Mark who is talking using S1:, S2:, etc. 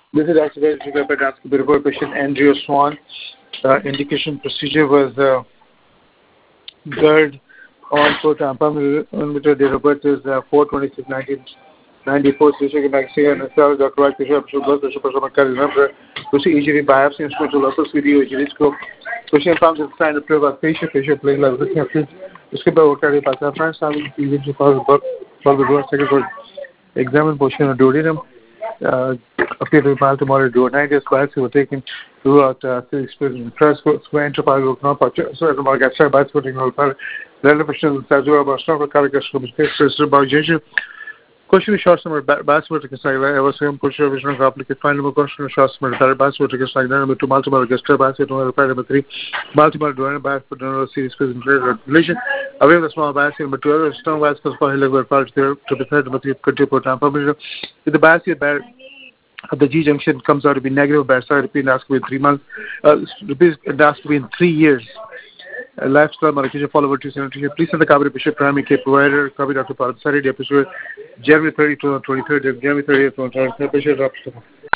S1: This is activated by the report patient Andrea Swan. Indication procedure was GERD on foot millimeter. Date of birth is 4/26/1994. Patient vaccine and Dr. White patient blood pressure number. Patient EGD biopsy instrumental local video EGD scope. Patient found the sign of patient playing like looking at it. उसके बाद होता है पास अपना सामने event जो second examine portion of duodenum appear to be mild to moderate duodenitis. Biopsy were taken throughout first square intraparietal so as a gastric biopsy were taken out relevation sazua basno cardiac question is short summary biopsy to consider I was saying push vision complicated final question is short summary biopsy to consider number 2 multiple gastric biopsy number 3 multiple duodenal biopsy for series relation away the small biopsy number 2 strong biopsy for level part to be fed number 3 continue for time if the biopsy the G junction comes out to be negative, BARSA repeat endoscopy in 3 months, repeat endoscopy in 3 years. Lifestyle medication followed by sanitation. Please send the copy to Bishop Primary Care Provider, copy Dr. Paul Saturday episode, January 30 to 23rd, January 30th, 2023, Bishop Dr.